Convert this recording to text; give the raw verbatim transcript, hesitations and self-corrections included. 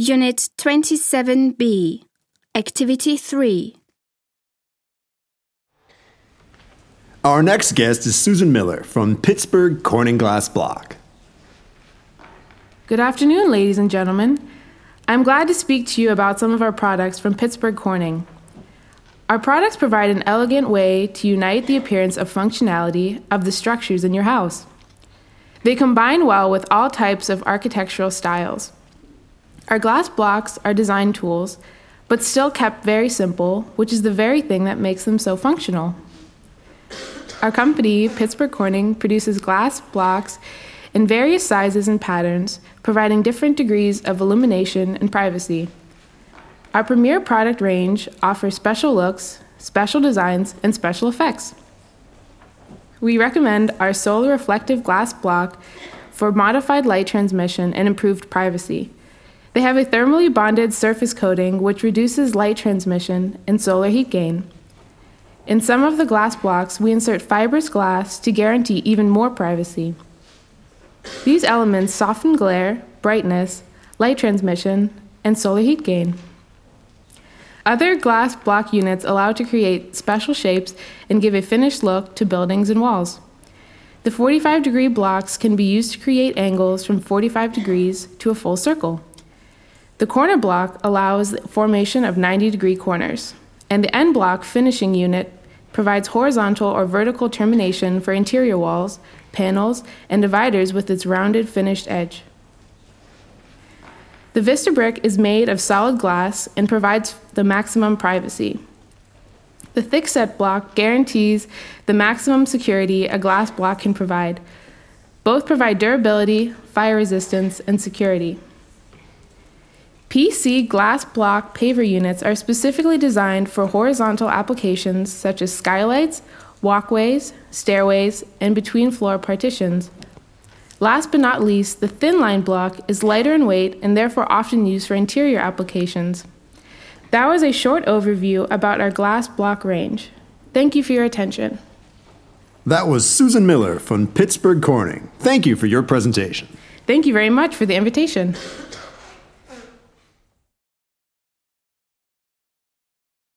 Unit twenty-seven B, Activity three. Our next guest is Susan Miller from Pittsburgh Corning Glass Block. Good afternoon, ladies and gentlemen. I'm glad to speak to you about some of our products from Pittsburgh Corning. Our products provide an elegant way to unite the appearance of functionality of the structures in your house. They combine well with all types of architectural styles. Our glass blocks are design tools, but still kept very simple, which is the very thing that makes them so functional. Our company, Pittsburgh Corning, produces glass blocks in various sizes and patterns, providing different degrees of illumination and privacy. Our premier product range offers special looks, special designs, and special effects. We recommend our solar reflective glass block for modified light transmission and improved privacy. They have a thermally bonded surface coating which reduces light transmission and solar heat gain. In some of the glass blocks, we insert fibrous glass to guarantee even more privacy. These elements soften glare, brightness, light transmission, and solar heat gain. Other glass block units allow to create special shapes and give a finished look to buildings and walls. The forty-five degree blocks can be used to create angles from forty-five degrees to a full circle. The corner block allows the formation of ninety degree corners, and the end block finishing unit provides horizontal or vertical termination for interior walls, panels, and dividers with its rounded finished edge. The Vista brick is made of solid glass and provides the maximum privacy. The thickset block guarantees the maximum security a glass block can provide. Both provide durability, fire resistance, and security. P C glass block paver units are specifically designed for horizontal applications such as skylights, walkways, stairways, and between floor partitions. Last but not least, the thin line block is lighter in weight and therefore often used for interior applications. That was a short overview about our glass block range. Thank you for your attention. That was Susan Miller from Pittsburgh Corning. Thank you for your presentation. Thank you very much for the invitation.